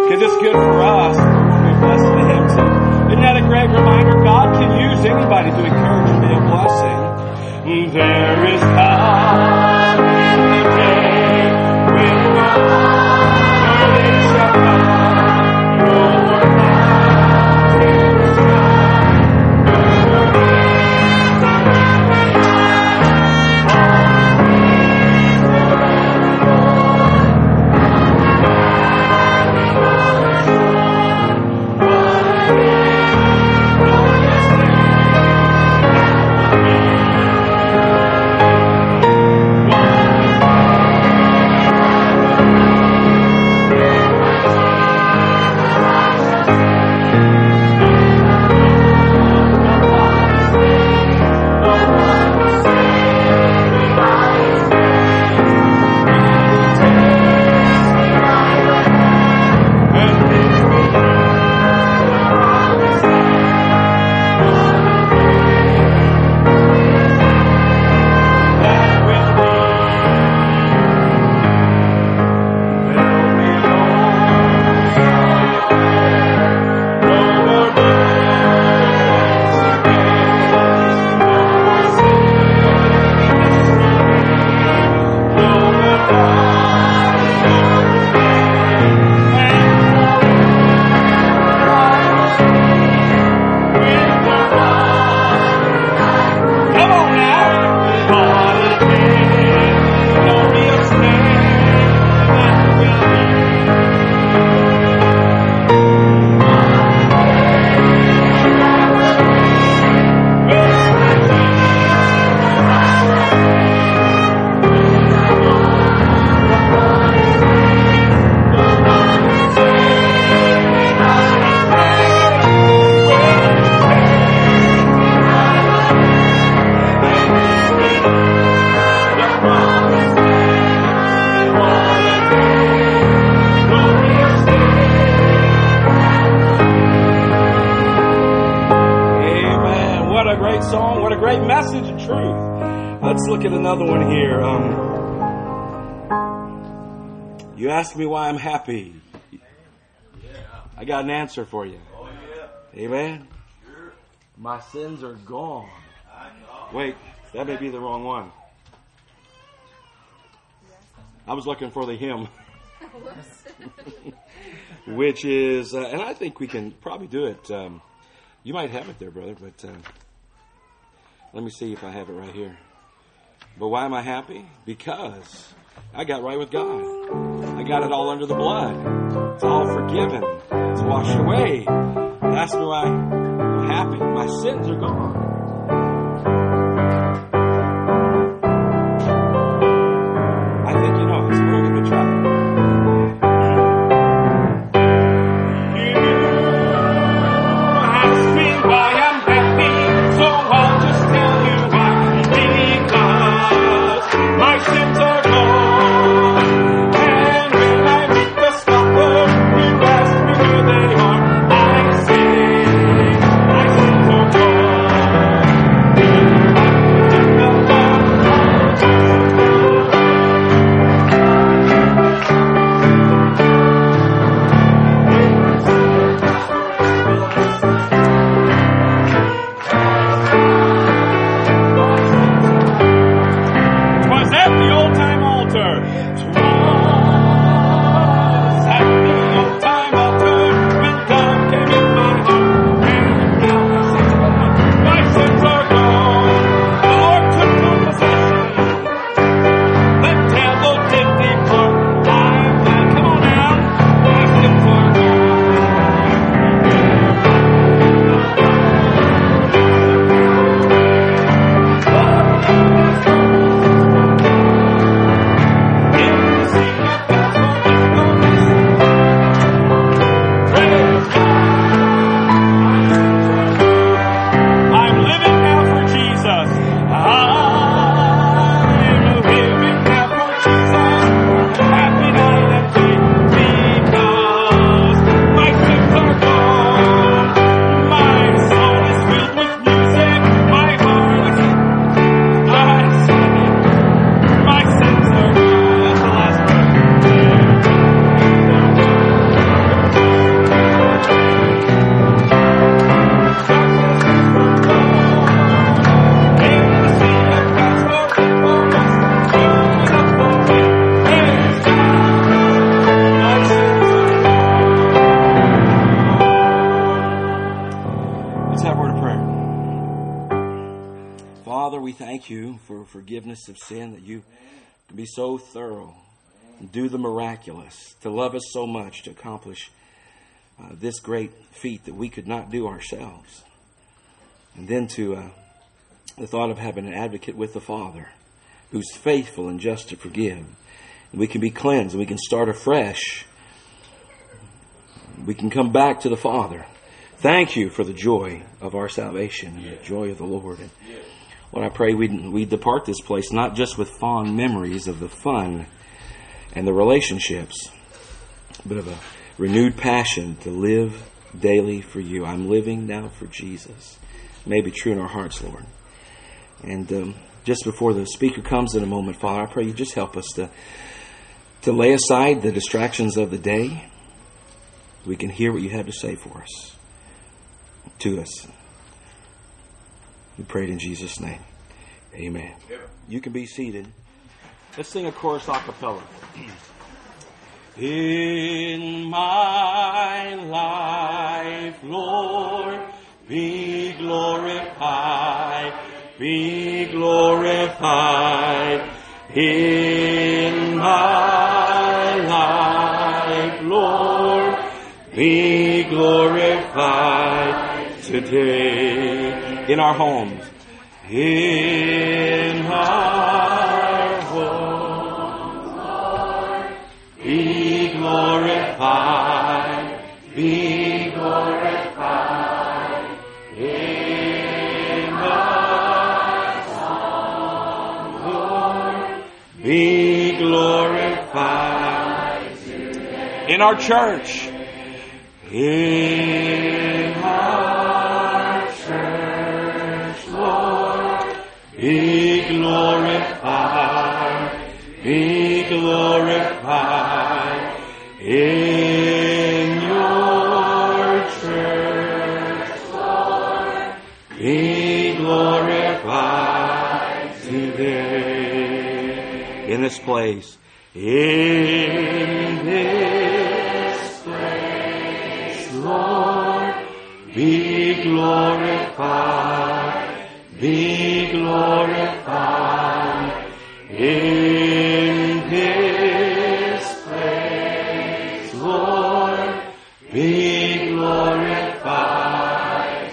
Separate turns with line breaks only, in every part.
Because it's good for us. We'll be blessed to Him too. Isn't that a great reminder? God can use anybody to encourage and be a blessing. There is power in the day when the burden shall come. Over mountains will come. Over hills and every high. Another one here. You asked me why I'm happy. I got an answer for you. Amen. My sins are gone. Wait, that may be the wrong one. I was looking for the hymn. Which is, and I think we can probably do it. You might have it there, brother, but let me see if I have it right here. But why am I happy? Because I got right with God. I got it all under the blood. It's all forgiven. It's washed away. That's why I'm happy. My sins are gone. I think you know. It's a very good try.
I thank you for forgiveness of sin, that you can be so thorough and do the miraculous, to love us so much, to accomplish this great feat that we could not do ourselves. And then to the thought of having an advocate with the Father who's faithful and just to forgive. And we can be cleansed and we can start afresh. We can come back to the Father. Thank you for the joy of our salvation and the joy of the Lord. And Lord, I pray we depart this place not just with fond memories of the fun and the relationships, but of a renewed passion to live daily for you. I'm living now for Jesus. May be true in our hearts, Lord. And just before the speaker comes in a moment, Father, I pray you just help us to lay aside the distractions of the day. We can hear what you have to say for us, to us. We pray it in Jesus' name. Amen. You can be seated. Let's sing a chorus a cappella. In my life, Lord, be glorified, be glorified. In my life, Lord, be glorified today. In our homes, in our homes, Lord, be glorified, be glorified. In our song, Lord, be glorified today. In our church, in our church, Lord, be glorified, be glorified. In your church, Lord, be glorified today. In this place, in this place, Lord, be glorified, be glorified. In this place, Lord, be glorified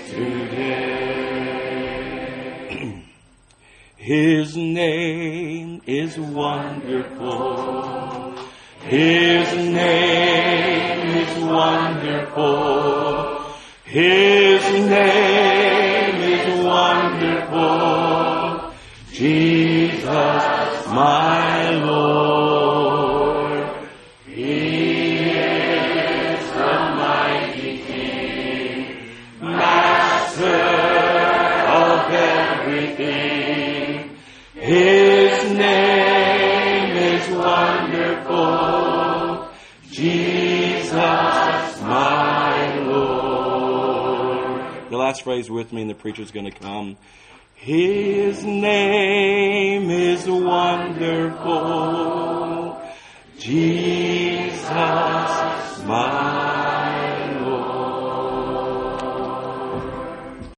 today. His name is wonderful. His name is wonderful. His name is wonderful. Jesus, my Lord. He is the mighty King, Master of everything. His name is wonderful. Jesus, my Lord. The last phrase with me, and the preacher's going to come. His name is wonderful. Jesus, my